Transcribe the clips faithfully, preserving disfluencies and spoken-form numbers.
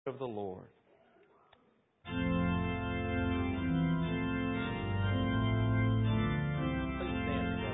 of the Lord. Please stand together.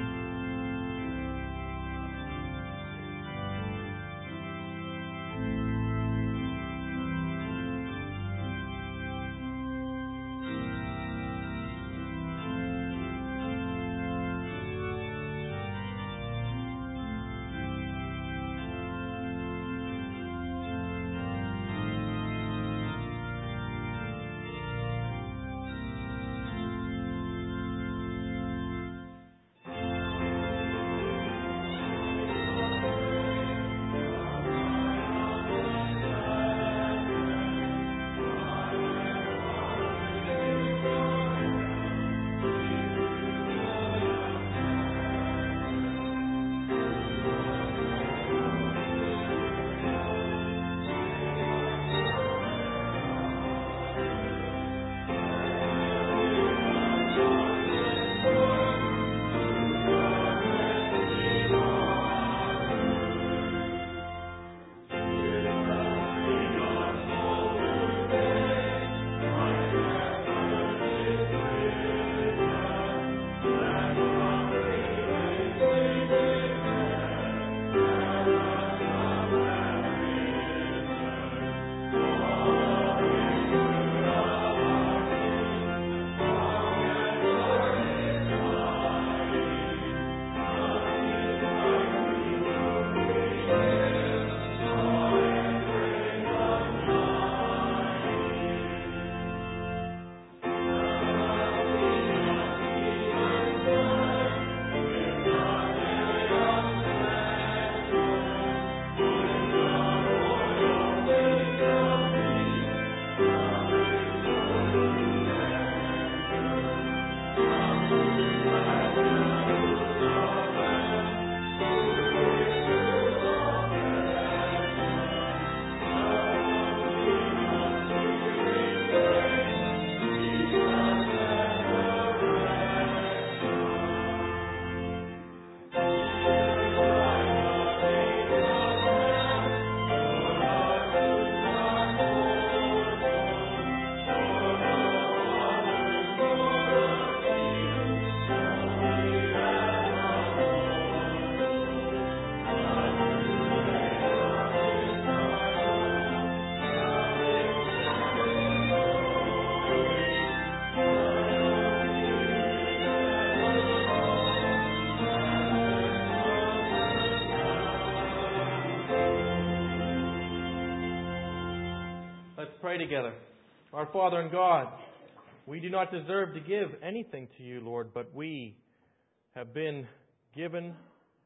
Let's pray together. Our Father and God, we do not deserve to give anything to you, Lord, but we have been given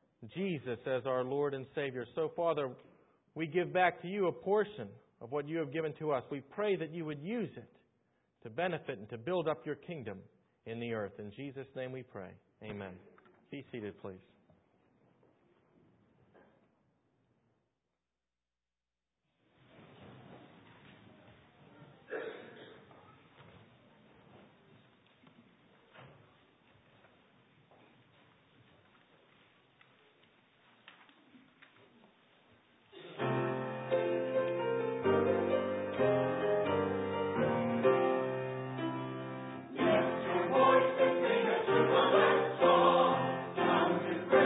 Jesus as our Lord and Savior. So, Father, we give back to you a portion of what you have given to us. We pray that you would use it to benefit and to build up your kingdom in the earth. In Jesus' name we pray. Amen. Be seated, please. Voices sing a jubilant song, sound in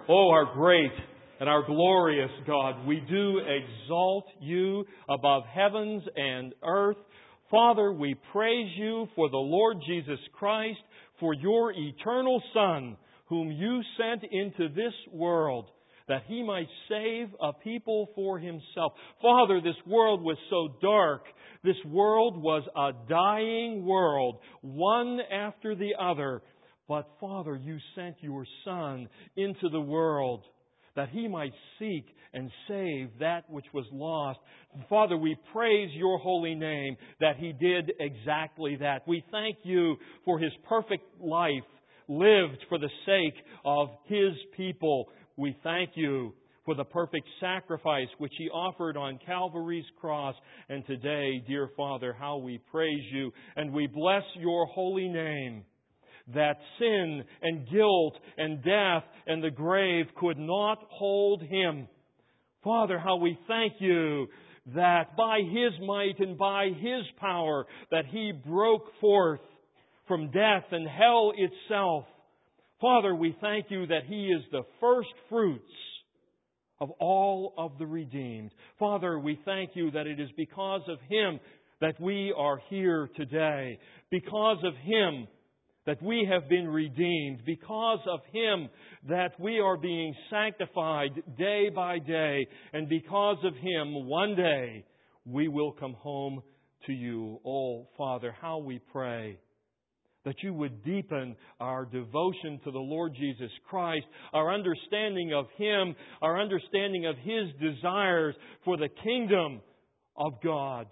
Oh, our great and our glorious God, we do exalt You above heavens and earth. Father, we praise You for the Lord Jesus Christ, for Your eternal Son, whom You sent into this world, that He might save a people for Himself. Father, this world was so dark. This world was a dying world, one after the other. But Father, You sent Your Son into the world that He might seek and save that which was lost. Father, we praise Your holy name that He did exactly that. We thank You for His perfect life lived for the sake of His people. We thank You for the perfect sacrifice which He offered on Calvary's cross. And today, dear Father, how we praise You and we bless Your holy name, that sin and guilt and death and the grave could not hold Him. Father, how we thank You that by His might and by His power that He broke forth from death and hell itself. Father, we thank You that He is the first fruits of all of the redeemed. Father, we thank You that it is because of Him that we are here today. Because of Him that we have been redeemed. Because of Him that we are being sanctified day by day. And because of Him, one day we will come home to You. Oh, Father, how we pray that You would deepen our devotion to the Lord Jesus Christ, our understanding of Him, our understanding of His desires for the kingdom of God.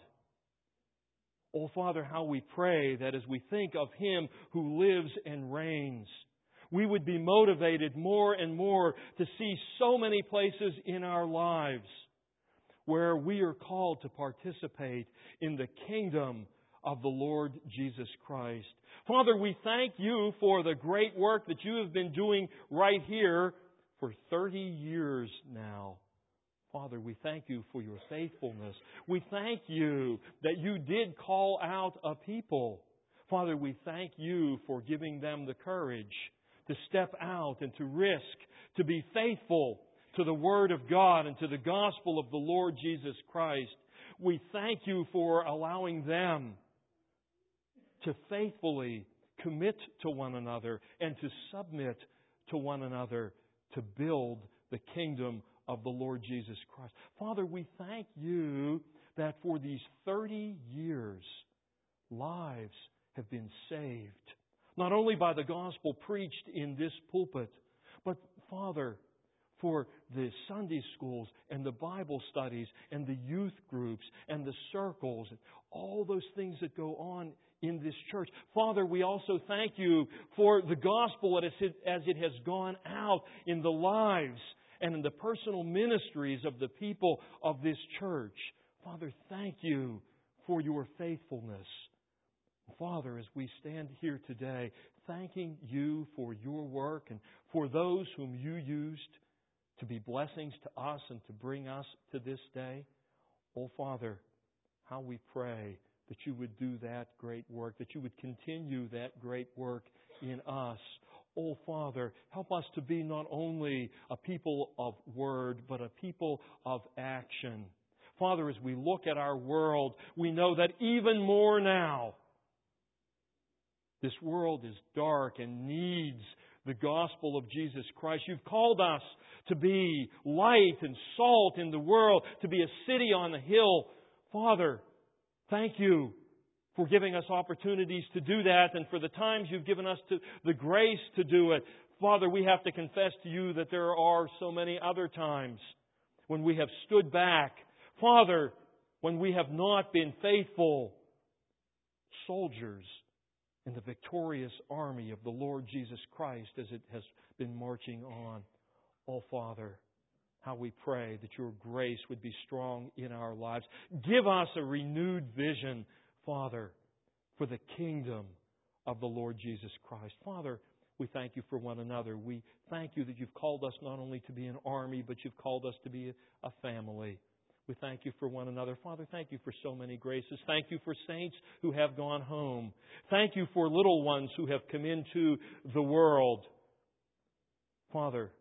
Oh, Father, how we pray that as we think of Him who lives and reigns, we would be motivated more and more to see so many places in our lives where we are called to participate in the kingdom of the Lord Jesus Christ. Father, we thank You for the great work that You have been doing right here for thirty years now. Father, we thank You for Your faithfulness. We thank You that You did call out a people. Father, we thank You for giving them the courage to step out and to risk, to be faithful to the Word of God and to the gospel of the Lord Jesus Christ. We thank You for allowing them to faithfully commit to one another and to submit to one another to build the kingdom of the Lord Jesus Christ. Father, we thank You that for these thirty years, lives have been saved. Not only by the gospel preached in this pulpit, but, Father, for the Sunday schools and the Bible studies and the youth groups and the circles and all those things that go on in this church. Father, we also thank You for the gospel as it has gone out in the lives and in the personal ministries of the people of this church. Father, thank You for Your faithfulness. Father, as we stand here today, thanking You for Your work and for those whom You used to be blessings to us and to bring us to this day. Oh, Father, how we pray that You would do that great work, that You would continue that great work in us. Oh, Father, help us to be not only a people of word, but a people of action. Father, as we look at our world, we know that even more now, this world is dark and needs the gospel of Jesus Christ. You've called us to be light and salt in the world, to be a city on a hill. Father, thank You for giving us opportunities to do that and for the times You've given us to, the grace to do it. Father, we have to confess to You that there are so many other times when we have stood back. Father, when we have not been faithful soldiers in the victorious army of the Lord Jesus Christ as it has been marching on. Oh, Father, how we pray that Your grace would be strong in our lives. Give us a renewed vision, Father, for the kingdom of the Lord Jesus Christ. Father, we thank You for one another. We thank You that You've called us not only to be an army, but You've called us to be a family. We thank You for one another. Father, thank You for so many graces. Thank You for saints who have gone home. Thank You for little ones who have come into the world. Father,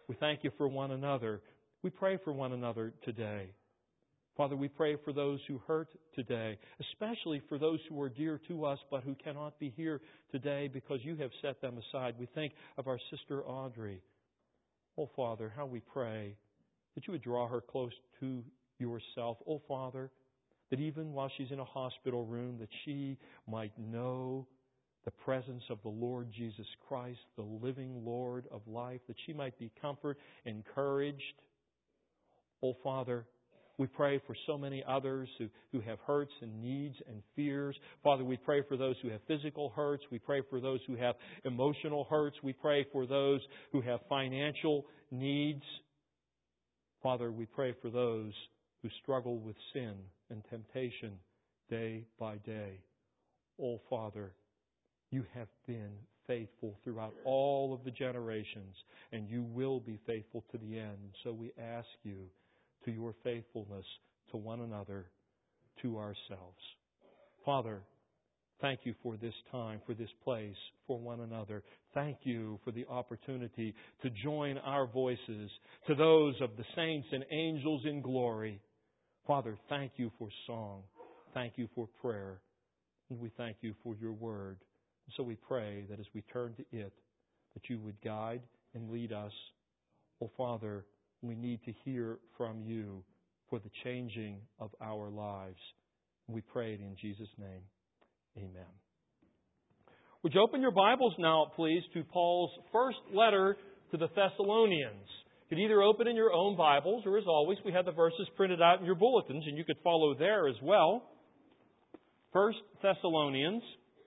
We thank you for one another. We pray for one another today. Father, we pray for those who hurt today, especially for those who are dear to us but who cannot be here today because you have set them aside. We think of our sister Audrey. Oh, Father, how we pray that you would draw her close to yourself. Oh, Father, that even while she's in a hospital room, that she might know the presence of the Lord Jesus Christ, the living Lord of life, that she might be comforted, encouraged. Oh, Father, we pray for so many others who, who have hurts and needs and fears. Father, we pray for those who have physical hurts. We pray for those who have emotional hurts. We pray for those who have financial needs. Father, we pray for those who struggle with sin and temptation day by day. Oh, Father, you have been faithful throughout all of the generations, and you will be faithful to the end. So we ask you to your faithfulness to one another, to ourselves. Father, thank you for this time, for this place, for one another. Thank you for the opportunity to join our voices to those of the saints and angels in glory. Father, thank you for song. Thank you for prayer. And we thank you for your word. And so we pray that as we turn to it, that you would guide and lead us. Oh, Father, we need to hear from you for the changing of our lives. We pray it in Jesus' name. Amen. Would you open your Bibles now, please, to Paul's first letter to the Thessalonians? You could either open in your own Bibles, or as always, we have the verses printed out in your bulletins, and you could follow there as well. First Thessalonians.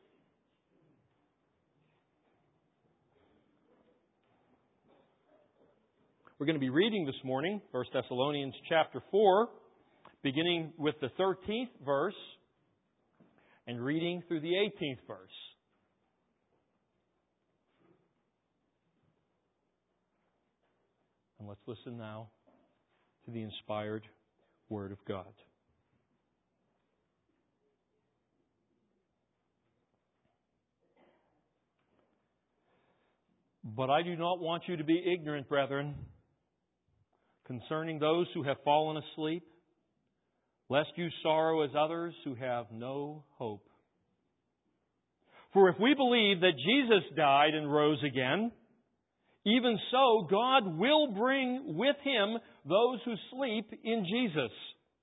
We're going to be reading this morning, First Thessalonians chapter four, beginning with the thirteenth verse and reading through the eighteenth verse. And let's listen now to the inspired Word of God. But I do not want you to be ignorant, brethren, concerning those who have fallen asleep, lest you sorrow as others who have no hope. For if we believe that Jesus died and rose again, even so God will bring with Him those who sleep in Jesus.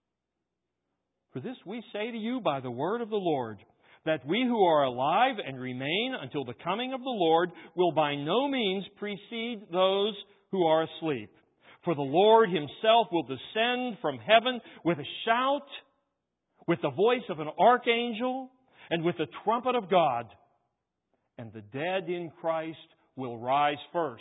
For this we say to you by the word of the Lord, that we who are alive and remain until the coming of the Lord will by no means precede those who are asleep. For the Lord Himself will descend from heaven with a shout, with the voice of an archangel, and with the trumpet of God. And the dead in Christ will rise first.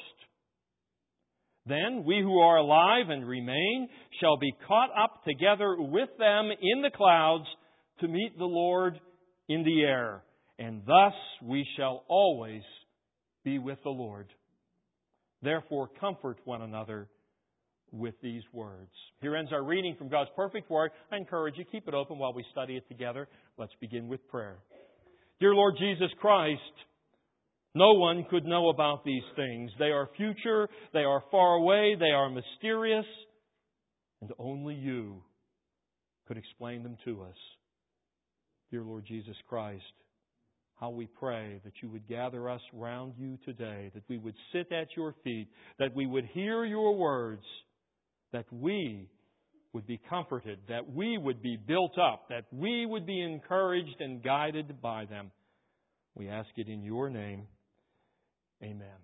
Then we who are alive and remain shall be caught up together with them in the clouds to meet the Lord in the air. And thus we shall always be with the Lord. Therefore comfort one another with these words. Here ends our reading from God's perfect Word. I encourage you, keep it open while we study it together. Let's begin with prayer. Dear Lord Jesus Christ, no one could know about these things. They are future, they are far away, they are mysterious, and only you could explain them to us. Dear Lord Jesus Christ, how we pray that you would gather us round you today, that we would sit at your feet, that we would hear your words, that we would be comforted, that we would be built up, that we would be encouraged and guided by them. We ask it in your name. Amen.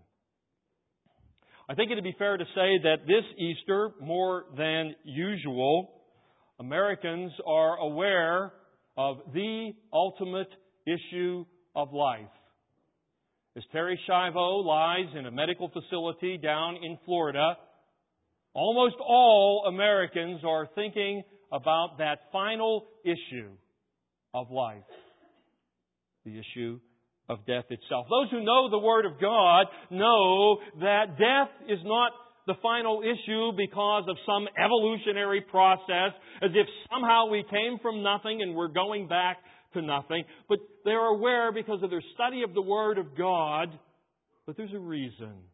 I think it would be fair to say that this Easter, more than usual, Americans are aware of the ultimate issue of life. As Terry Schiavo lies in a medical facility down in Florida, almost all Americans are thinking about that final issue of life, the issue of death itself. Those who know the Word of God know that death is not the final issue because of some evolutionary process, as if somehow we came from nothing and we're going back to nothing. But they're aware, because of their study of the Word of God, that there's a reason.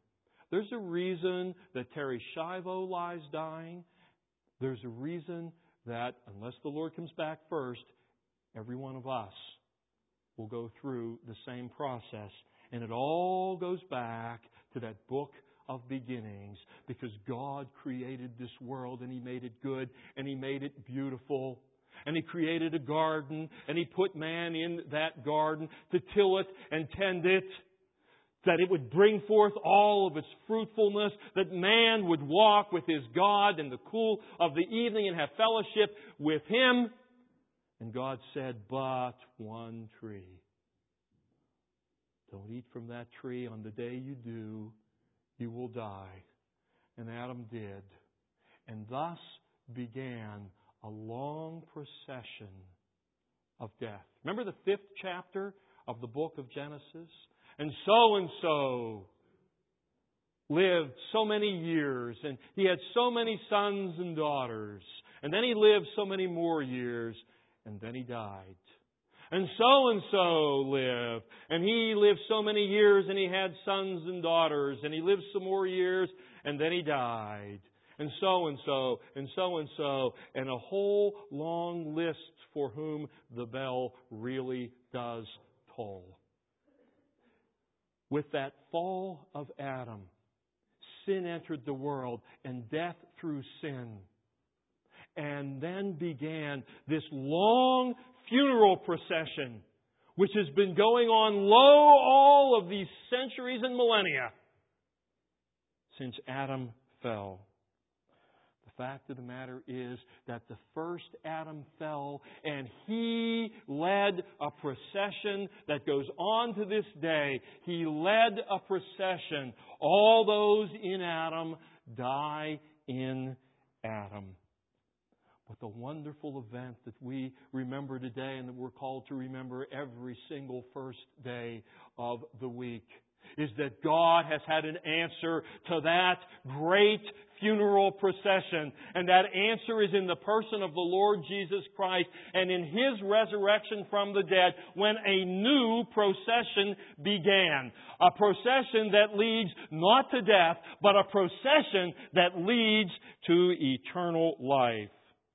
There's a reason that Terry Schiavo lies dying. There's a reason that, unless the Lord comes back first, every one of us will go through the same process. And it all goes back to that book of beginnings, because God created this world and He made it good and He made it beautiful. And He created a garden and He put man in that garden to till it and tend it, that it would bring forth all of its fruitfulness, that man would walk with his God in the cool of the evening and have fellowship with Him. And God said, but one tree. Don't eat from that tree. On the day you do, you will die. And Adam did. And thus began a long procession of death. Remember the fifth chapter of the book of Genesis? And so-and-so lived so many years, and he had so many sons and daughters. And then he lived so many more years, and then he died. And so-and-so lived, and he lived so many years, and he had sons and daughters, and he lived some more years, and then he died. And so-and-so, and so-and-so, and a whole long list for whom the bell really does toll. With that fall of Adam, sin entered the world, and death through sin. And then began this long funeral procession, which has been going on low all of these centuries and millennia since Adam fell. The fact of the matter is that the first Adam fell, and he led a procession that goes on to this day. He led a procession. All those in Adam die in Adam. But the wonderful event that we remember today and that we're called to remember every single first day of the week is that God has had an answer to that great funeral procession. And that answer is in the person of the Lord Jesus Christ and in His resurrection from the dead, when a new procession began. A procession that leads not to death, but a procession that leads to eternal life.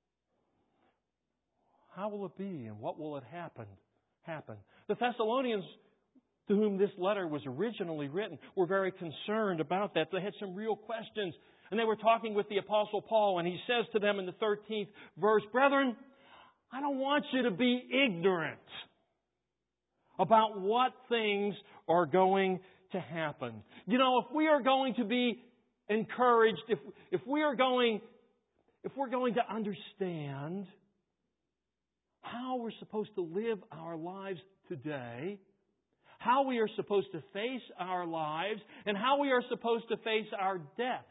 How will it be and what will it happen? Happen? The Thessalonians, to whom this letter was originally written, were very concerned about that. They had some real questions. And they were talking with the Apostle Paul, and he says to them in the thirteenth verse, "Brethren, I don't want you to be ignorant about what things are going to happen." You know, if we are going to be encouraged, if if we are going, if we're going to understand how we're supposed to live our lives today, how we are supposed to face our lives, and how we are supposed to face our deaths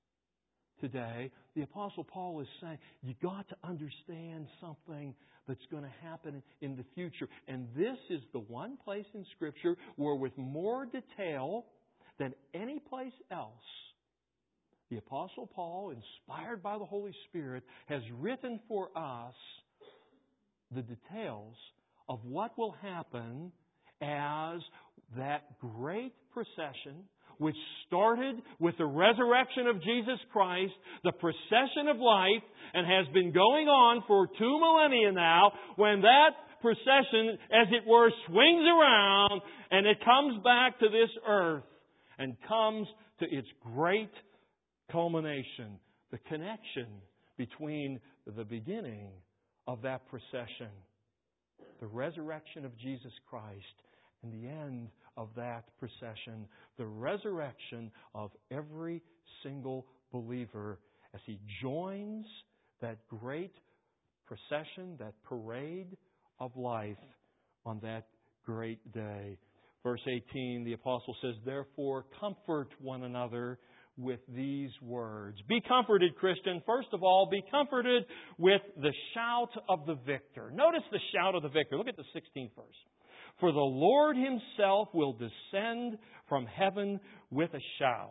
today, the Apostle Paul is saying, you got to understand something that's going to happen in the future. And this is the one place in Scripture where, with more detail than any place else, the Apostle Paul, inspired by the Holy Spirit, has written for us the details of what will happen as that great procession, which started with the resurrection of Jesus Christ, the procession of life, and has been going on for two millennia now, when that procession, as it were, swings around and it comes back to this earth and comes to its great culmination, the connection between the beginning of that procession, the resurrection of Jesus Christ, and the end of that procession, the resurrection of every single believer as he joins that great procession, that parade of life on that great day. Verse eighteen, the apostle says, "Therefore comfort one another with these words." Be comforted, Christian. First of all, be comforted with the shout of the victor. Notice the shout of the victor. Look at the sixteenth verse. "For the Lord Himself will descend from heaven with a shout."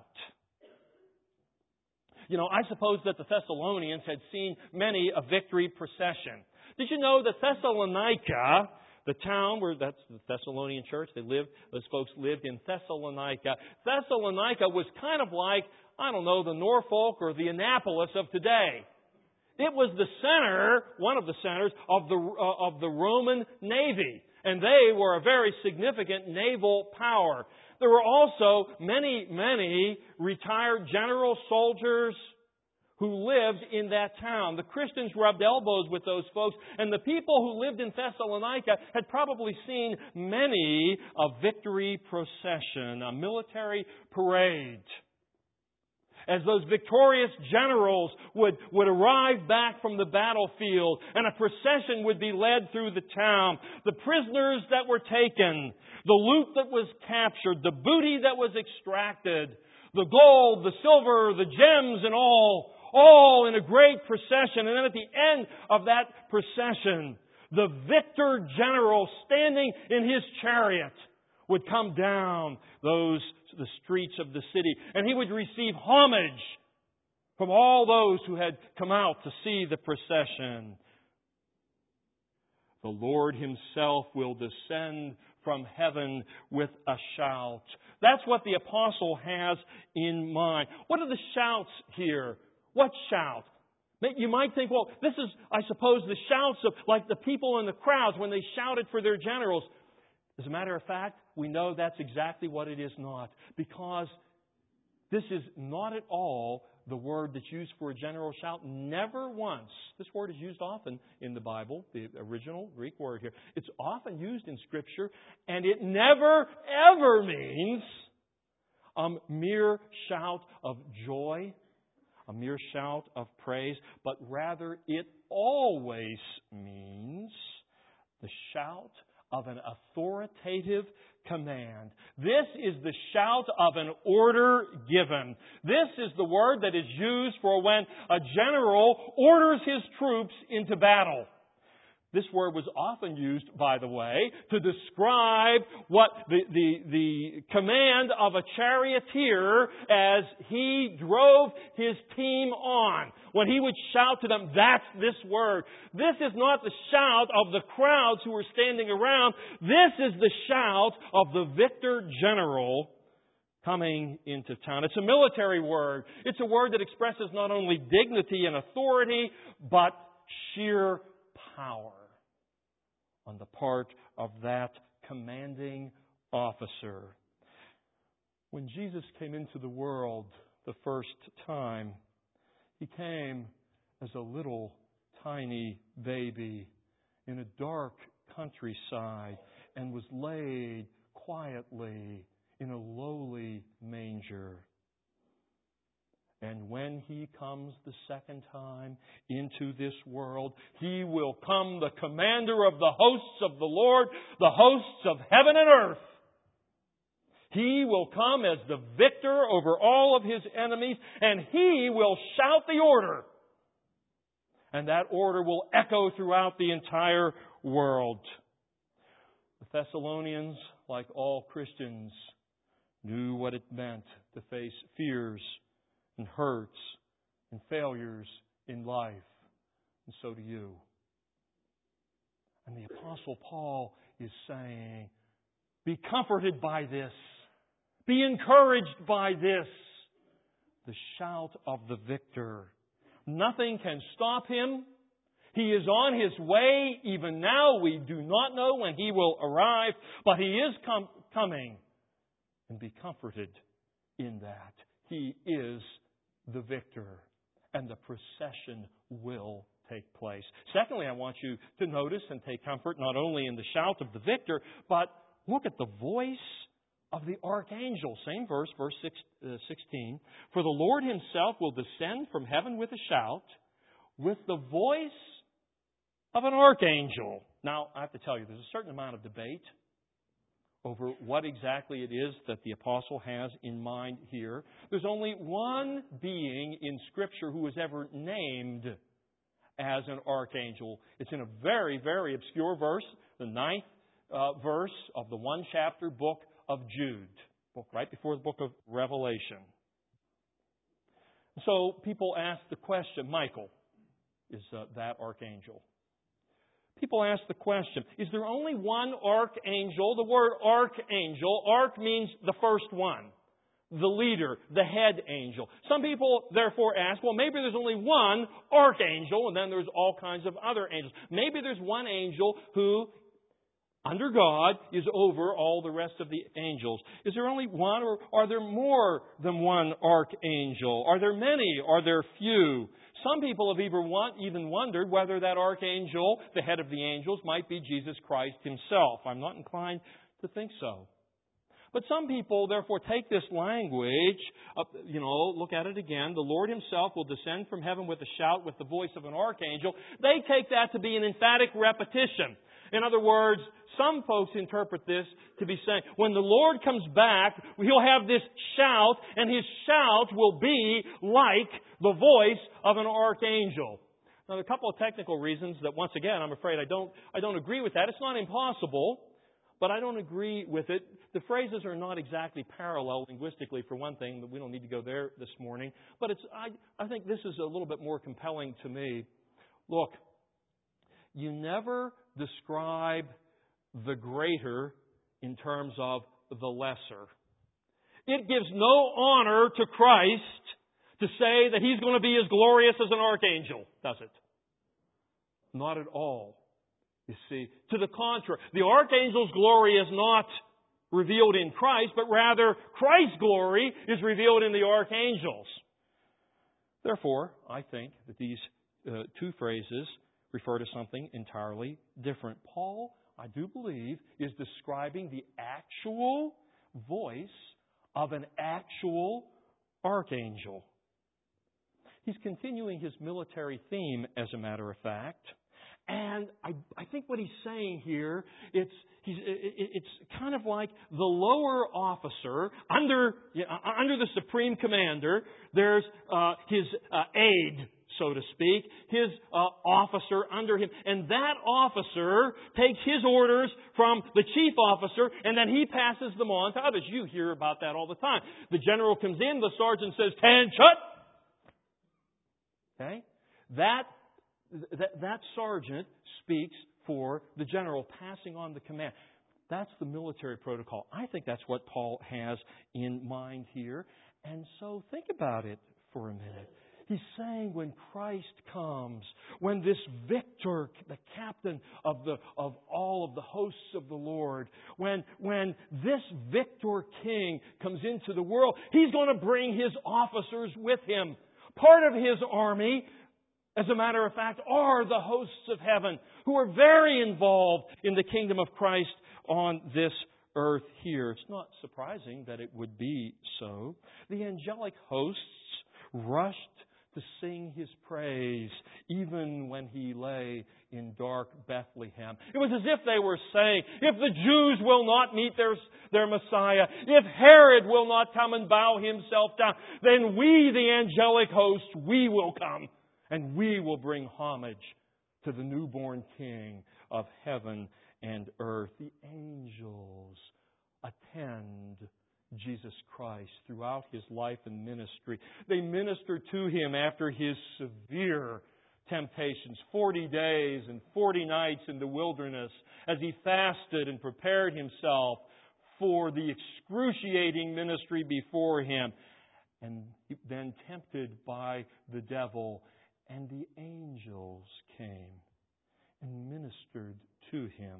You know, I suppose that the Thessalonians had seen many a victory procession. Did you know that Thessalonica, The town where, that's the Thessalonian church, they lived, those folks lived in Thessalonica. Thessalonica was kind of like, I don't know, the Norfolk or the Annapolis of today. It was the center, one of the centers, of the, uh, of the Roman Navy. And they were a very significant naval power. There were also many, many retired general soldiers who lived in that town. The Christians rubbed elbows with those folks, and the people who lived in Thessalonica had probably seen many a victory procession, a military parade. As those victorious generals would, would arrive back from the battlefield, and a procession would be led through the town. The prisoners that were taken, the loot that was captured, the booty that was extracted, the gold, the silver, the gems, and all, all in a great procession. And then at the end of that procession, the victor general standing in his chariot would come down those the streets of the city, and he would receive homage from all those who had come out to see the procession. The Lord Himself will descend from heaven with a shout. That's what the apostle has in mind. What are the shouts here? What shout? You might think, well, this is, I suppose, the shouts of like the people in the crowds when they shouted for their generals. As a matter of fact, we know that's exactly what it is not. Because this is not at all the word that's used for a general shout. Never once. This word is used often in the Bible, the original Greek word here. It's often used in Scripture, and it never, ever means a mere shout of joy, a mere shout of praise, but rather it always means the shout of an authoritative command. This is the shout of an order given. This is the word that is used for when a general orders his troops into battle. This word was often used, by the way, to describe what the, the, the command of a charioteer as he drove his team on. When he would shout to them, that's this word. This is not the shout of the crowds who were standing around. This is the shout of the victor general coming into town. It's a military word. It's a word that expresses not only dignity and authority, but sheer power on the part of that commanding officer. When Jesus came into the world the first time, He came as a little tiny baby in a dark countryside and was laid quietly in a lowly manger. And when He comes the second time into this world, He will come the commander of the hosts of the Lord, the hosts of heaven and earth. He will come as the victor over all of His enemies, and He will shout the order. And that order will echo throughout the entire world. The Thessalonians, like all Christians, knew what it meant to face fears and hurts and failures in life. And so do you. And the Apostle Paul is saying, be comforted by this. Be encouraged by this. The shout of the victor. Nothing can stop him. He is on His way. Even now we do not know when He will arrive, but He is com- coming. And be comforted in that. He is the victor, and the procession will take place. Secondly, I want you to notice and take comfort not only in the shout of the victor, but look at the voice of the archangel. Same verse, verse sixteen. For the Lord Himself will descend from heaven with a shout, with the voice of an archangel. Now, I have to tell you, there's a certain amount of debate over what exactly it is that the apostle has in mind here. There's only one being in Scripture who is ever named as an archangel. It's in a very, very obscure verse, the ninth uh, verse of the one chapter book of Jude, book right before the book of Revelation. So people ask the question, Michael, is uh, that archangel? People ask the question, is there only one archangel? The word archangel, arch means the first one, the leader, the head angel. Some people therefore ask, well, maybe there's only one archangel, and then there's all kinds of other angels. Maybe there's one angel who, under God, is over all the rest of the angels. Is there only one, or are there more than one archangel? Are there many? Are there few? Some people have even wondered whether that archangel, the head of the angels, might be Jesus Christ Himself. I'm not inclined to think so. But some people, therefore, take this language, uh, you know, look at it again. The Lord Himself will descend from heaven with a shout, with the voice of an archangel. They take that to be an emphatic repetition. In other words, some folks interpret this to be saying, when the Lord comes back, He'll have this shout, and His shout will be like the voice of an archangel. Now, there are a couple of technical reasons that, once again, I'm afraid I don't, I don't agree with that. It's not impossible, but I don't agree with it. The phrases are not exactly parallel linguistically, for one thing, but we don't need to go there this morning. But it's, I, I think this is a little bit more compelling to me. Look, you never describe the greater in terms of the lesser. It gives no honor to Christ to say that He's going to be as glorious as an archangel, does it? Not at all. You see, to the contrary, the archangel's glory is not revealed in Christ, but rather Christ's glory is revealed in the archangels. Therefore, I think that these uh, two phrases refer to something entirely different. Paul, I do believe, is describing the actual voice of an actual archangel. He's continuing his military theme, as a matter of fact. And I, I think what he's saying here, it's, he's, it's kind of like the lower officer under, under the supreme commander. There's uh, his uh, aide, so to speak, his uh, officer under him. And that officer takes his orders from the chief officer, and then he passes them on to others. You hear about that all the time. The general comes in, the sergeant says, "Stand shut." Okay? That, that, that sergeant speaks for the general, passing on the command. That's the military protocol. I think that's what Paul has in mind here. And so think about it for a minute. He's saying when Christ comes, when this victor, the captain of the of all of the hosts of the Lord, when when this victor king comes into the world, He's going to bring His officers with Him. Part of His army, as a matter of fact, are the hosts of heaven, who are very involved in the kingdom of Christ on this earth here. It's not surprising that it would be so. The angelic hosts rushed to sing His praise, even when He lay in dark Bethlehem. It was as if they were saying, if the Jews will not meet their, their Messiah, if Herod will not come and bow himself down, then we, the angelic host, we will come, and we will bring homage to the newborn King of heaven and earth. The angels attend Jesus Christ throughout His life and ministry. They minister to Him after His severe temptations, forty days and forty nights in the wilderness, as He fasted and prepared Himself for the excruciating ministry before Him, and then tempted by the devil. And the angels came and ministered to Him.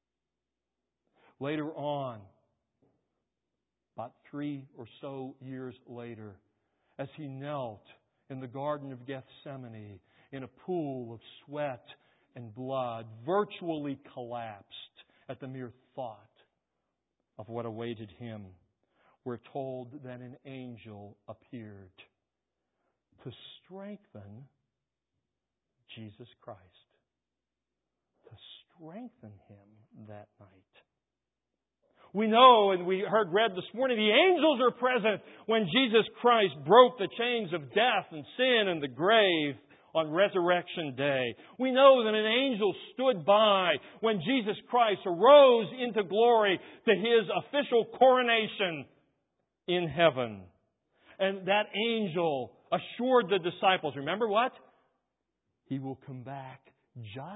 Later on, about three or so years later, as He knelt in the Garden of Gethsemane in a pool of sweat and blood, virtually collapsed at the mere thought of what awaited Him, we're told that an angel appeared to strengthen Jesus Christ, to strengthen Him that night. We know, and we heard read this morning, the angels are present when Jesus Christ broke the chains of death and sin and the grave on Resurrection Day. We know that an angel stood by when Jesus Christ arose into glory to His official coronation in heaven. And that angel assured the disciples, remember what? He will come back just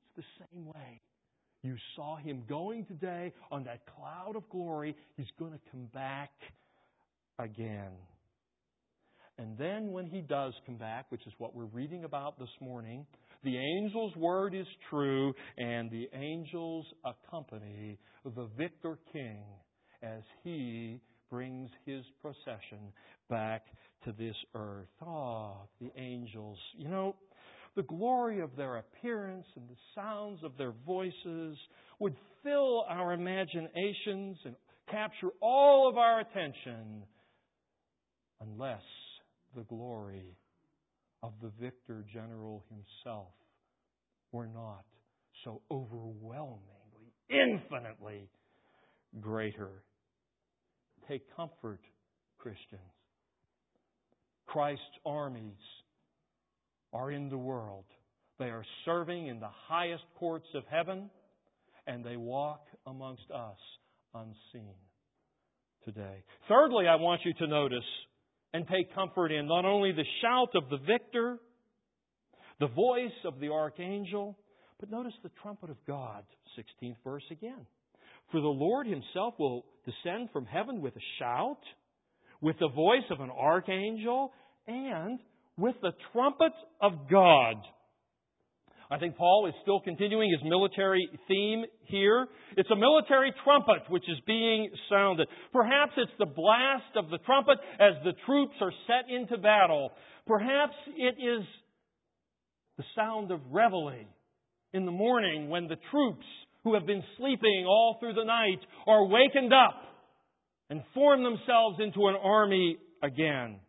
It's the same way. You saw Him going today on that cloud of glory. He's going to come back again. And then when He does come back, which is what we're reading about this morning, the angel's word is true, and the angels accompany the victor king as He brings His procession back to this earth. Ah, the angels. You know, the glory of their appearance and the sounds of their voices would fill our imaginations and capture all of our attention unless the glory of the victor general himself were not so overwhelmingly, infinitely greater. Take comfort, Christians. Christ's armies are in the world. They are serving in the highest courts of heaven, and they walk amongst us unseen today. Thirdly, I want you to notice and take comfort in not only the shout of the victor, the voice of the archangel, but notice the trumpet of God, sixteenth verse again. For the Lord Himself will descend from heaven with a shout, with the voice of an archangel, and with the trumpet of God. I think Paul is still continuing his military theme here. It's a military trumpet which is being sounded. Perhaps it's the blast of the trumpet as the troops are set into battle. Perhaps it is the sound of reveille in the morning when the troops who have been sleeping all through the night are wakened up and form themselves into an army again.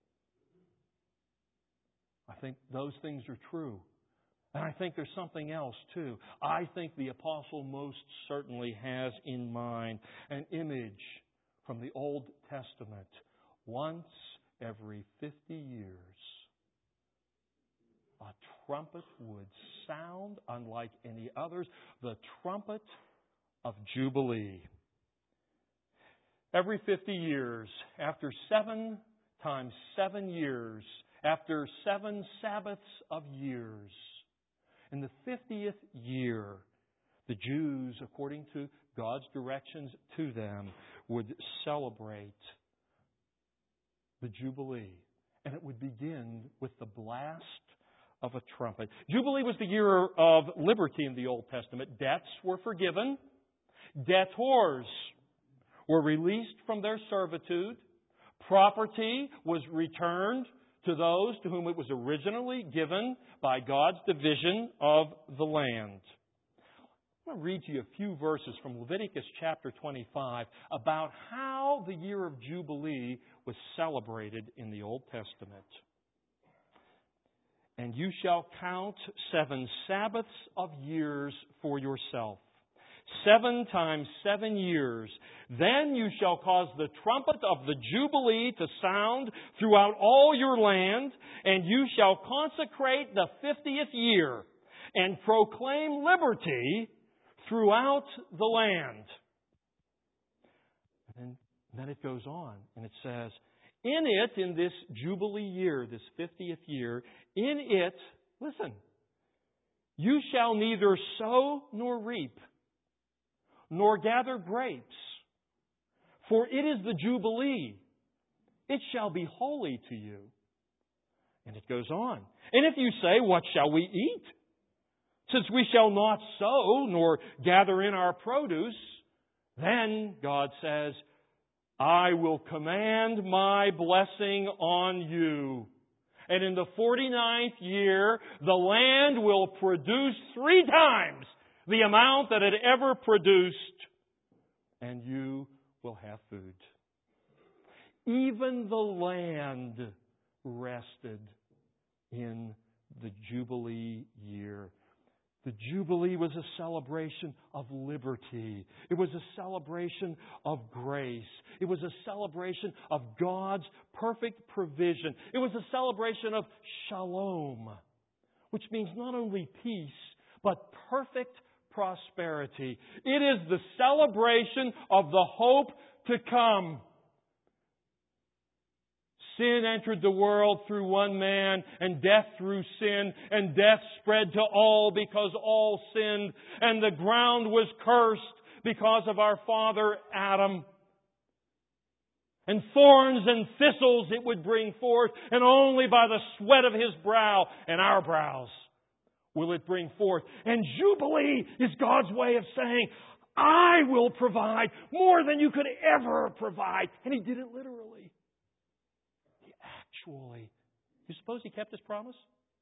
I think those things are true. And I think there's something else too. I think the apostle most certainly has in mind an image from the Old Testament. Once every fifty years, a trumpet would sound unlike any others, the trumpet of Jubilee. Every fifty years, after seven times seven years, after seven Sabbaths of years, in the fiftieth year, the Jews, according to God's directions to them, would celebrate the Jubilee. And it would begin with the blast of a trumpet. Jubilee was the year of liberty in the Old Testament. Debts were forgiven. Debtors were released from their servitude. Property was returned to those to whom it was originally given by God's division of the land. I want to read to you a few verses from Leviticus chapter twenty-five about how the year of Jubilee was celebrated in the Old Testament. And you shall count seven Sabbaths of years for yourself. Seven times seven years. Then you shall cause the trumpet of the Jubilee to sound throughout all your land, and you shall consecrate the fiftieth year, and proclaim liberty throughout the land. And then it goes on, and it says, in it, in this Jubilee year, this fiftieth year, in it, listen, you shall neither sow nor reap, nor gather grapes. For it is the Jubilee. It shall be holy to you. And it goes on. And if you say, what shall we eat? Since we shall not sow, nor gather in our produce, then, God says, I will command my blessing on you. And in the forty-ninth year, the land will produce three times the amount that it ever produced, and you will have food. Even the land rested in the Jubilee year. The Jubilee was a celebration of liberty. It was a celebration of grace. It was a celebration of God's perfect provision. It was a celebration of shalom, which means not only peace, but perfect prosperity. It is the celebration of the hope to come. Sin entered the world through one man, and death through sin, and death spread to all because all sinned, and the ground was cursed because of our father Adam. And thorns and thistles it would bring forth, and only by the sweat of his brow and our brows will it bring forth. And Jubilee is God's way of saying, I will provide more than you could ever provide. And He did it literally. He actually, you suppose He kept His promise?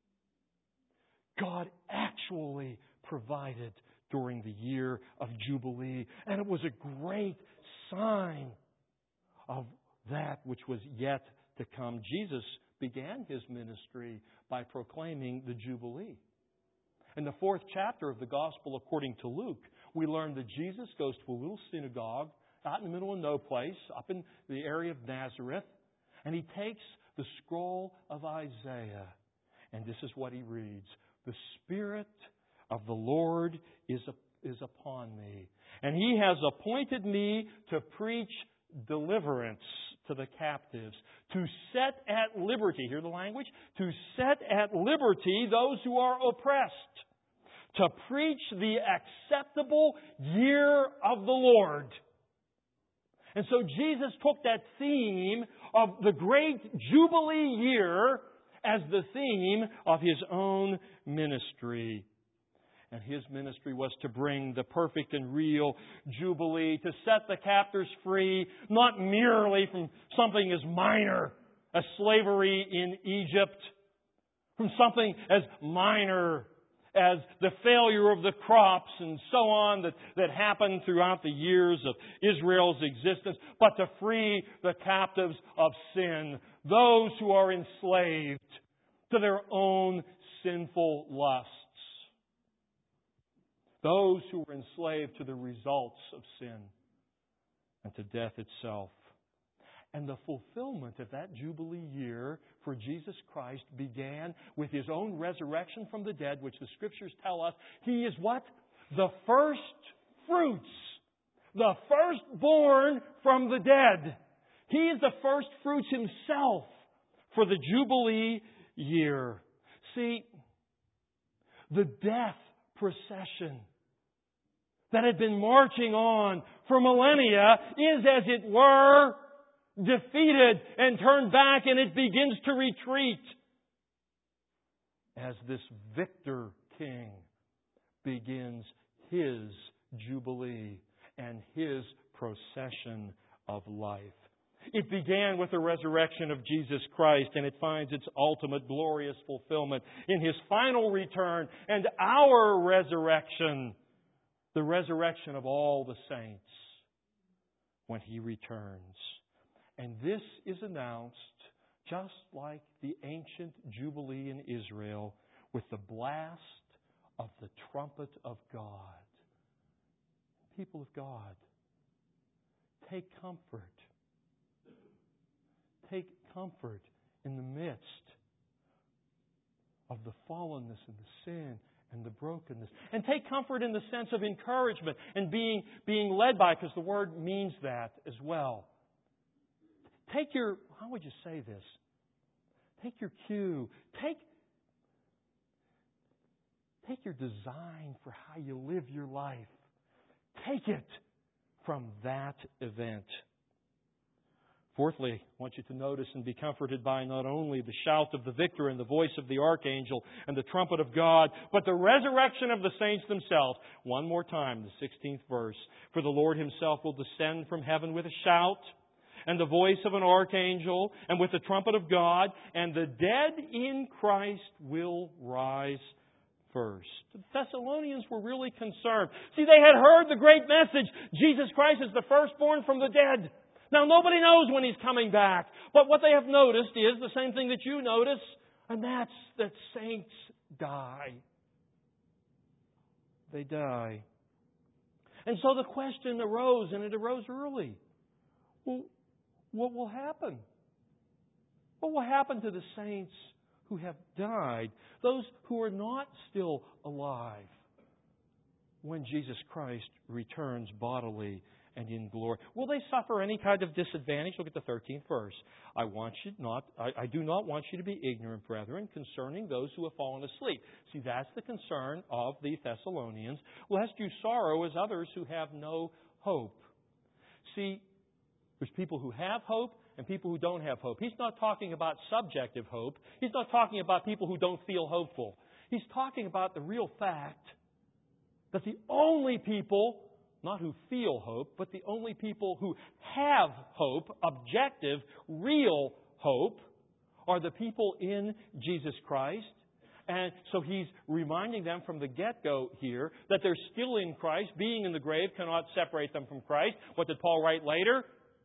God actually provided during the year of Jubilee. And it was a great sign of that which was yet to come. Jesus began His ministry by proclaiming the Jubilee. In the fourth chapter of the Gospel according to Luke, we learn that Jesus goes to a little synagogue out in the middle of no place, up in the area of Nazareth, and He takes the scroll of Isaiah, and this is what He reads. The Spirit of the Lord is, is upon me, and He has appointed me to preach deliverance to the captives, to set at liberty, hear the language, to set at liberty those who are oppressed, to preach the acceptable year of the Lord. And so Jesus took that theme of the great Jubilee year as the theme of His own ministry. And His ministry was to bring the perfect and real Jubilee, to set the captors free, not merely from something as minor as slavery in Egypt, from something as minor as the failure of the crops and so on that, that happened throughout the years of Israel's existence, but to free the captives of sin, those who are enslaved to their own sinful lusts. Those who were enslaved to the results of sin and to death itself. And the fulfillment of that Jubilee year for Jesus Christ began with His own resurrection from the dead, which the Scriptures tell us He is what? The first fruits. The firstborn from the dead. He is the first fruits Himself for the Jubilee year. See, the death procession that had been marching on for millennia is, as it were, defeated and turned back, and it begins to retreat as this victor king begins His Jubilee and His procession of life. It began with the resurrection of Jesus Christ, and it finds its ultimate glorious fulfillment in His final return and our resurrection, the resurrection of all the saints when He returns. And this is announced just like the ancient Jubilee in Israel with the blast of the trumpet of God. People of God, take comfort. Take comfort in the midst of the fallenness and the sin and the brokenness. And take comfort in the sense of encouragement and being, being led by, because the word means that as well. Take your, how would you say this? Take your cue. Take, take your design for how you live your life. Take it from that event. Fourthly, I want you to notice and be comforted by not only the shout of the victor and the voice of the archangel and the trumpet of God, but the resurrection of the saints themselves. One more time, the sixteenth verse. For the Lord Himself will descend from heaven with a shout, and the voice of an archangel, and with the trumpet of God, and the dead in Christ will rise first. The Thessalonians were really concerned. See, they had heard the great message, Jesus Christ is the firstborn from the dead. Now, nobody knows when He's coming back, but what they have noticed is the same thing that you notice, and that's that saints die. They die. And so the question arose, and it arose early. Well, what will happen? What will happen to the saints who have died? Those who are not still alive? when Jesus Christ returns bodily and in glory. Will they suffer any kind of disadvantage? Look at the thirteenth verse. I want you not I, I do not want you to be ignorant, brethren, concerning those who have fallen asleep. See, that's the concern of the Thessalonians, lest you sorrow as others who have no hope. See, there's people who have hope and people who don't have hope. He's not talking about subjective hope. He's not talking about people who don't feel hopeful. He's talking about the real fact that the only people, not who feel hope, but the only people who have hope, objective, real hope, are the people in Jesus Christ. And so he's reminding them from the get-go here that they're still in Christ. Being in the grave cannot separate them from Christ. What did Paul write later?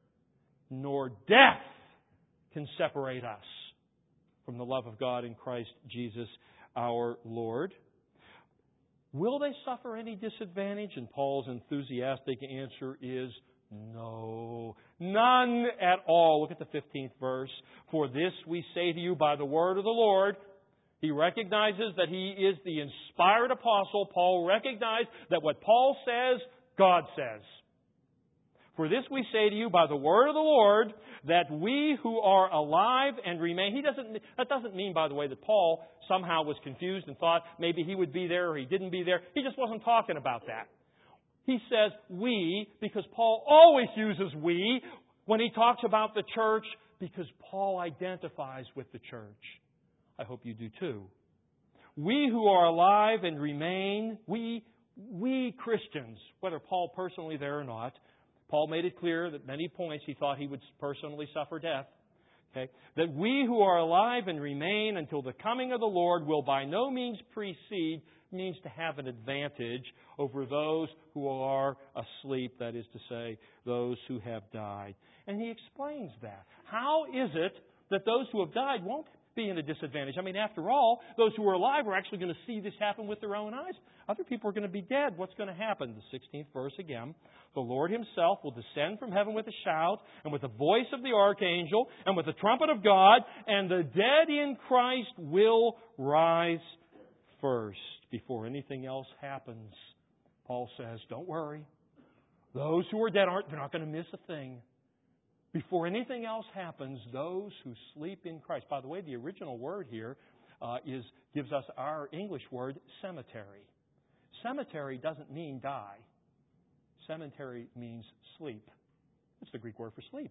Nor death can separate us from the love of God in Christ Jesus our Lord. Will they suffer any disadvantage? And Paul's enthusiastic answer is no. None at all. Look at the fifteenth verse. For this we say to you by the word of the Lord. He recognizes that he is the inspired apostle. Paul recognized that what Paul says, God says. For this we say to you by the word of the Lord, that we who are alive and remain... He doesn't. That doesn't mean, by the way, that Paul somehow was confused and thought maybe he would be there or he didn't be there. He just wasn't talking about that. He says we, because Paul always uses we when he talks about the church, because Paul identifies with the church. I hope you do too. We who are alive and remain, we, we Christians, whether Paul personally there or not, Paul made it clear that at many points he thought he would personally suffer death. Okay? That we who are alive and remain until the coming of the Lord will by no means precede, means to have an advantage over those who are asleep, that is to say, those who have died. And he explains that. How is it that those who have died won't be in a disadvantage? I mean, after all, those who are alive are actually going to see this happen with their own eyes. Other people are going to be dead. What's going to happen? The sixteenth verse again. The Lord himself will descend from heaven with a shout, and with the voice of the archangel, and with the trumpet of God, and the dead in Christ will rise first. Before anything else happens, Paul says, don't worry. Those who are dead aren't, they're not going to miss a thing. Before anything else happens, those who sleep in Christ. By the way, the original word here uh, is gives us our English word, cemetery. Cemetery doesn't mean die. Cemetery means sleep. It's the Greek word for sleep.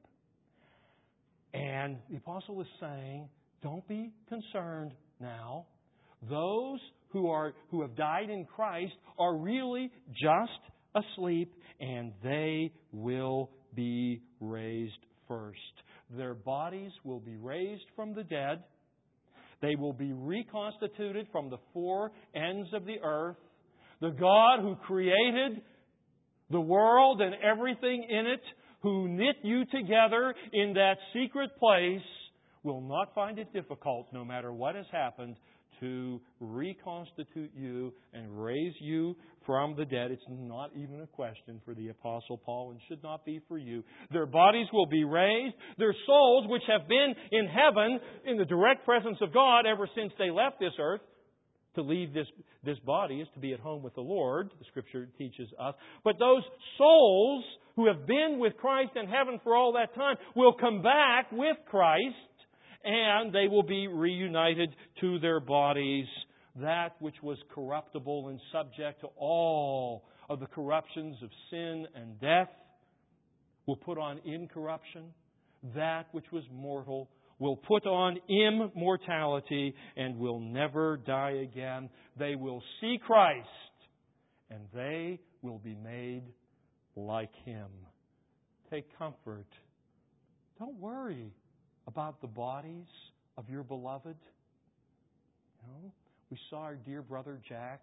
And the apostle is saying, don't be concerned now. Those who are who have died in Christ are really just asleep, and they will be raised first. Their bodies will be raised from the dead. They will be reconstituted from the four ends of the earth. The God who created the world and everything in it, who knit you together in that secret place, will not find it difficult, no matter what has happened, to reconstitute you and raise you from the dead. It's not even a question for the Apostle Paul, and should not be for you. Their bodies will be raised. Their souls, which have been in heaven, in the direct presence of God ever since they left this earth, to leave this, this body is to be at home with the Lord, the Scripture teaches us. But those souls who have been with Christ in heaven for all that time will come back with Christ, and they will be reunited to their bodies. That which was corruptible and subject to all of the corruptions of sin and death will put on incorruption. That which was mortal will put on immortality and will never die again. They will see Christ, and they will be made like Him. Take comfort. Don't worry about the bodies of your beloved. You know, we saw our dear brother Jack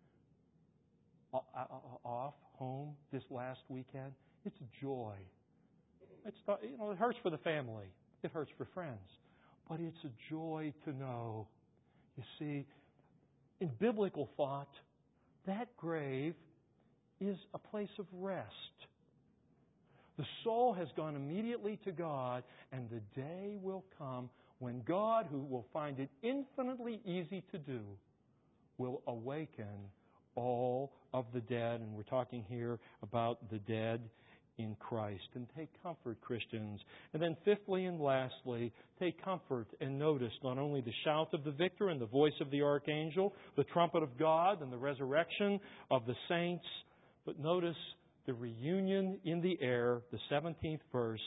off home this last weekend. It's a joy. It's, you know, it hurts for the family. It hurts for friends. But it's a joy to know. You see, in biblical thought, that grave is a place of rest. The soul has gone immediately to God, and the day will come when God, who will find it infinitely easy to do, will awaken all of the dead. And we're talking here about the dead in Christ. And take comfort, Christians. And then fifthly and lastly, take comfort and notice not only the shout of the victor and the voice of the archangel, the trumpet of God and the resurrection of the saints, but notice the reunion in the air, the seventeenth verse.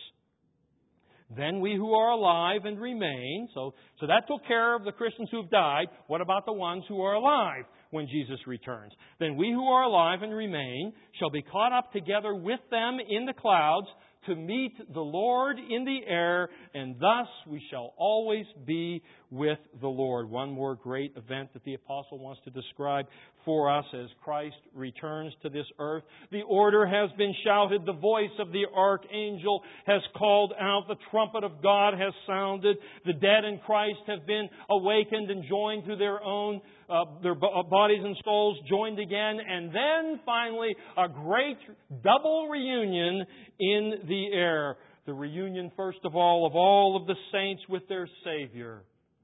Then we who are alive and remain, so, so that took care of the Christians who have died. What about the ones who are alive when Jesus returns? Then we who are alive and remain shall be caught up together with them in the clouds to meet the Lord in the air, and thus we shall always be with the Lord. One more great event that the apostle wants to describe for us as Christ returns to this earth. The order has been shouted. The voice of the archangel has called out. The trumpet of God has sounded. The dead in Christ have been awakened and joined to their own, uh, their bodies and souls joined again. And then finally, a great double reunion in the air. The reunion, first of all, of all of the saints with their Savior.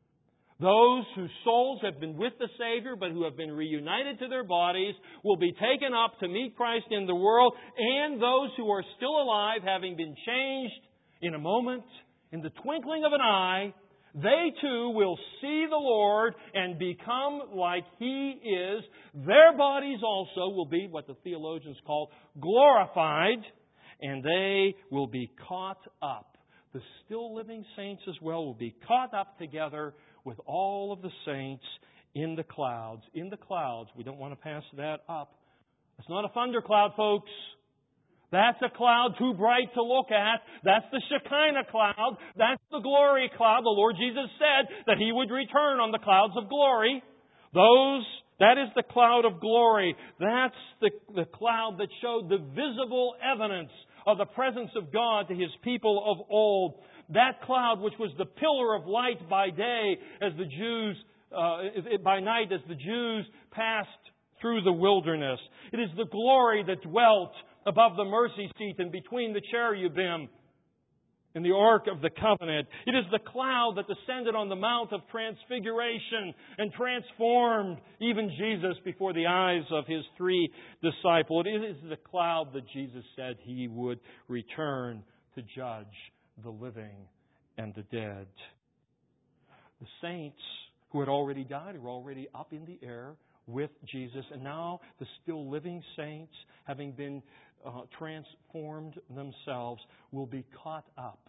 Those whose souls have been with the Savior but who have been reunited to their bodies will be taken up to meet Christ in the world, and those who are still alive, having been changed in a moment, in the twinkling of an eye, they too will see the Lord and become like He is. Their bodies also will be what the theologians call glorified, and they will be caught up. The still living saints as well will be caught up together with all of the saints in the clouds. In the clouds. We don't want to pass that up. It's not a thundercloud, folks. That's a cloud too bright to look at. That's the Shekinah cloud. That's the glory cloud. The Lord Jesus said that He would return on the clouds of glory. Those, that is the cloud of glory. That's the, the cloud that showed the visible evidence of the presence of God to His people of old. That cloud, which was the pillar of light by day as the Jews, uh, by night as the Jews passed through the wilderness. It is the glory that dwelt above the mercy seat and between the cherubim in the Ark of the Covenant. It is the cloud that descended on the Mount of Transfiguration and transformed even Jesus before the eyes of His three disciples. It is the cloud that Jesus said He would return to judge the living and the dead. The saints who had already died were already up in the air with Jesus, and now the still living saints, having been uh, transformed themselves, will be caught up.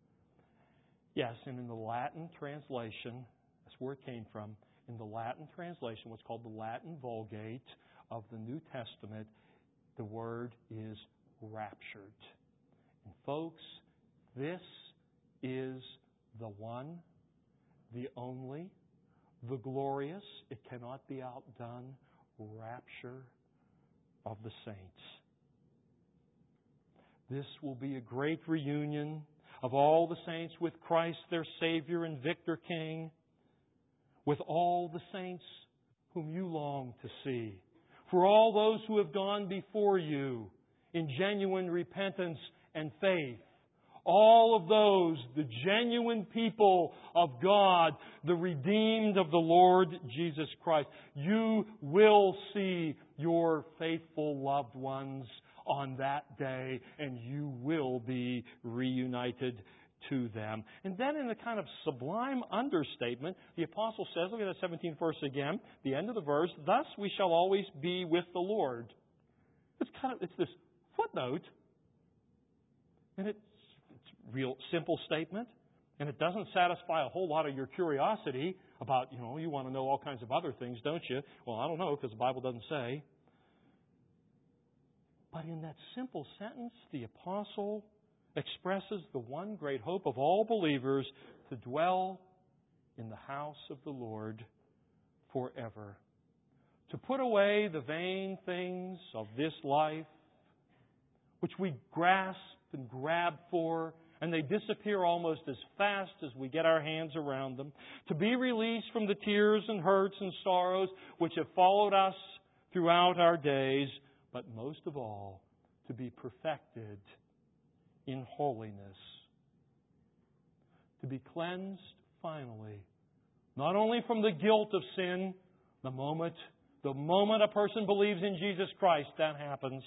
Yes, and in the Latin translation, that's where it came from, in the Latin translation, what's called the Latin Vulgate of the New Testament, the word is raptured. And folks, this is the one, the only, the glorious, it cannot be outdone, rapture of the saints. This will be a great reunion of all the saints with Christ, their Savior and Victor King, with all the saints whom you long to see, for all those who have gone before you in genuine repentance and faith. All of those, the genuine people of God, the redeemed of the Lord Jesus Christ. You will see your faithful loved ones on that day, and you will be reunited to them. And then in a kind of sublime understatement, the apostle says, look at that seventeenth verse again, the end of the verse, thus we shall always be with the Lord. It's kind of, it's this footnote, and it's real simple statement, and it doesn't satisfy a whole lot of your curiosity about, you know, you want to know all kinds of other things, don't you? Well, I don't know, because the Bible doesn't say. But in that simple sentence, the apostle expresses the one great hope of all believers to dwell in the house of the Lord forever. To put away the vain things of this life, which we grasp and grab for, and they disappear almost as fast as we get our hands around them. To be released from the tears and hurts and sorrows which have followed us throughout our days, but most of all, to be perfected in holiness. To be cleansed finally, not only from the guilt of sin, the moment The moment a person believes in Jesus Christ, that happens.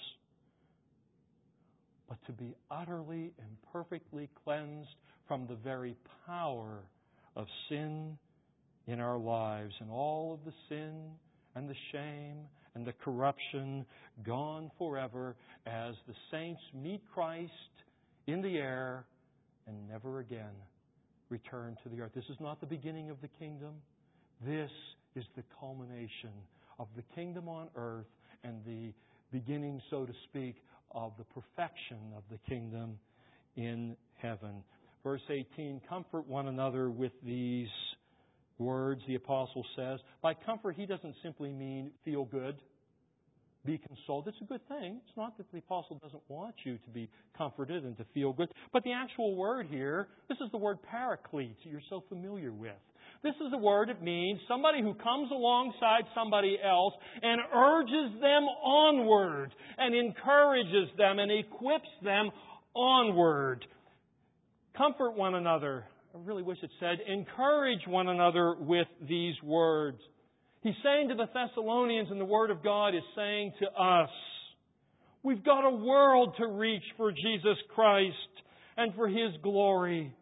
But to be utterly and perfectly cleansed from the very power of sin in our lives, and all of the sin and the shame and the corruption gone forever as the saints meet Christ in the air and never again return to the earth. This is not the beginning of the kingdom. This is the culmination of the kingdom on earth and the beginning, so to speak, of the perfection of the kingdom in heaven. Verse eighteen, comfort one another with these words, the apostle says. By comfort, he doesn't simply mean feel good, be consoled. It's a good thing. It's not that the apostle doesn't want you to be comforted and to feel good. But the actual word here, this is the word paraclete you're so familiar with. This is the word that means somebody who comes alongside somebody else and urges them onward and encourages them and equips them onward. Comfort one another. I really wish it said, encourage one another with these words. He's saying to the Thessalonians, and the Word of God is saying to us, we've got a world to reach for Jesus Christ and for His glory.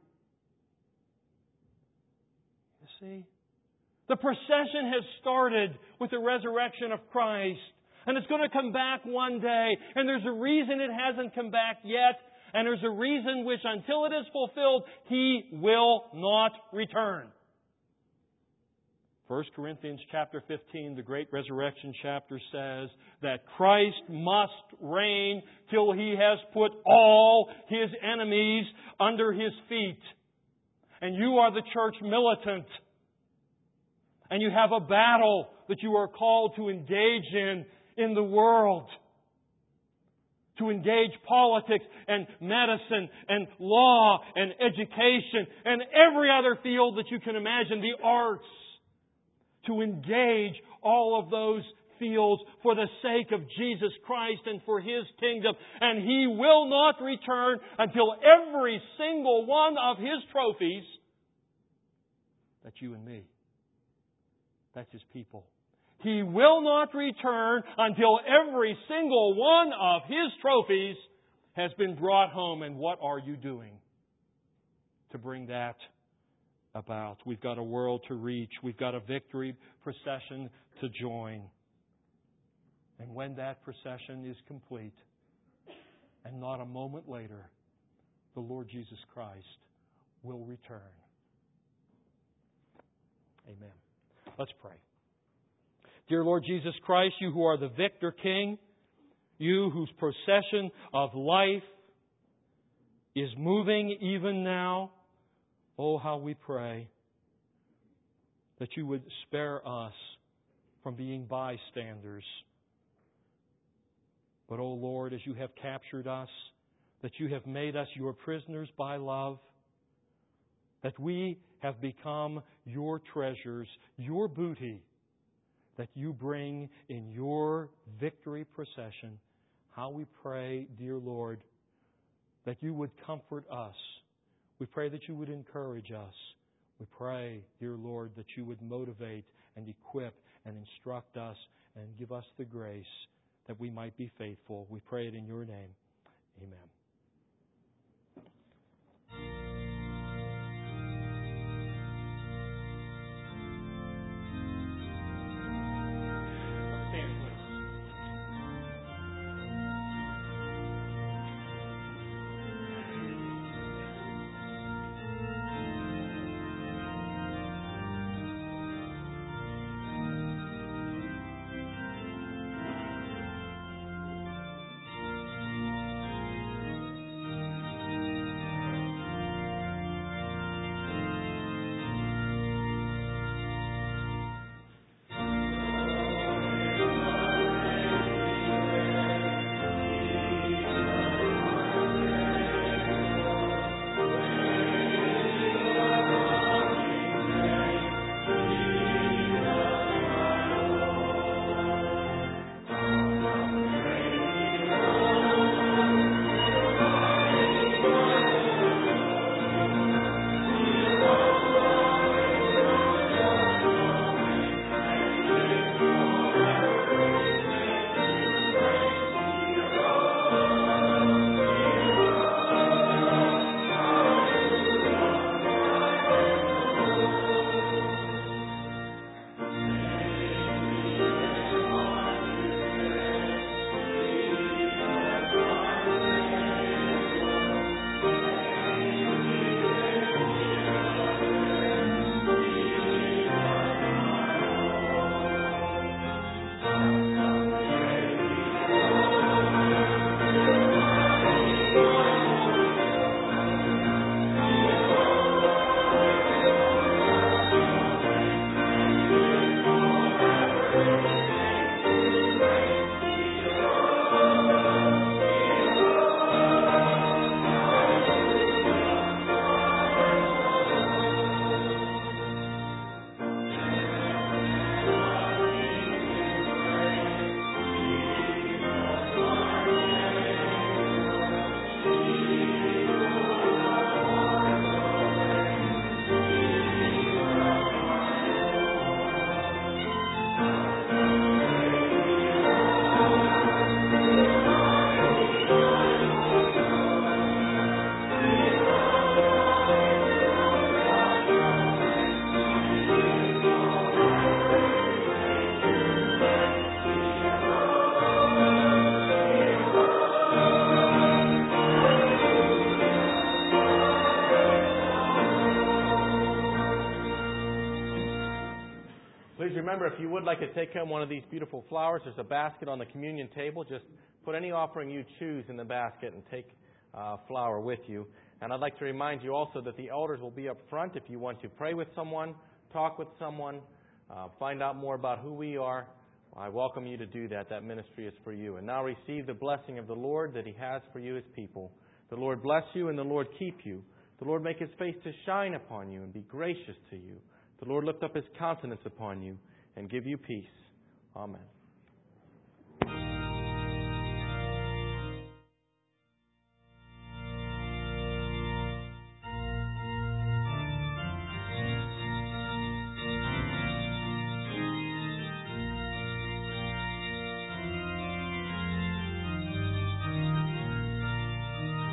You see, the procession has started with the resurrection of Christ, and it's going to come back one day, and there's a reason it hasn't come back yet. And there's a reason which, until it is fulfilled, He will not return. First Corinthians chapter fifteen, the great resurrection chapter, says that Christ must reign till He has put all His enemies under His feet. And you are the church militant. And you have a battle that you are called to engage in in the world. To engage politics and medicine and law and education and every other field that you can imagine, the arts. To engage all of those fields for the sake of Jesus Christ and for His kingdom. And He will not return until every single one of His trophies, that's you and me, that's His people, He will not return until every single one of His trophies has been brought home. And what are you doing to bring that about? We've got a world to reach. We've got a victory procession to join. And when that procession is complete, and not a moment later, the Lord Jesus Christ will return. Amen. Let's pray. Dear Lord Jesus Christ, You who are the victor King, You whose procession of life is moving even now, oh, how we pray that You would spare us from being bystanders. But, oh Lord, as You have captured us, that You have made us Your prisoners by love, that we have become Your treasures, Your booty, that You bring in Your victory procession. How we pray, dear Lord, that You would comfort us. We pray that You would encourage us. We pray, dear Lord, that You would motivate and equip and instruct us and give us the grace that we might be faithful. We pray it in Your name. Amen. remember, if you would like to take home one of these beautiful flowers, there's a basket on the communion table. Just put any offering you choose in the basket and take a flower with you. And I'd like to remind you also that the elders will be up front if you want to pray with someone, talk with someone, uh, find out more about who we are. I welcome you to do that. That ministry is for you. And now receive the blessing of the Lord that He has for you as people. The Lord bless you and the Lord keep you. The Lord make His face to shine upon you and be gracious to you. The Lord lift up His countenance upon you and give you peace. Amen.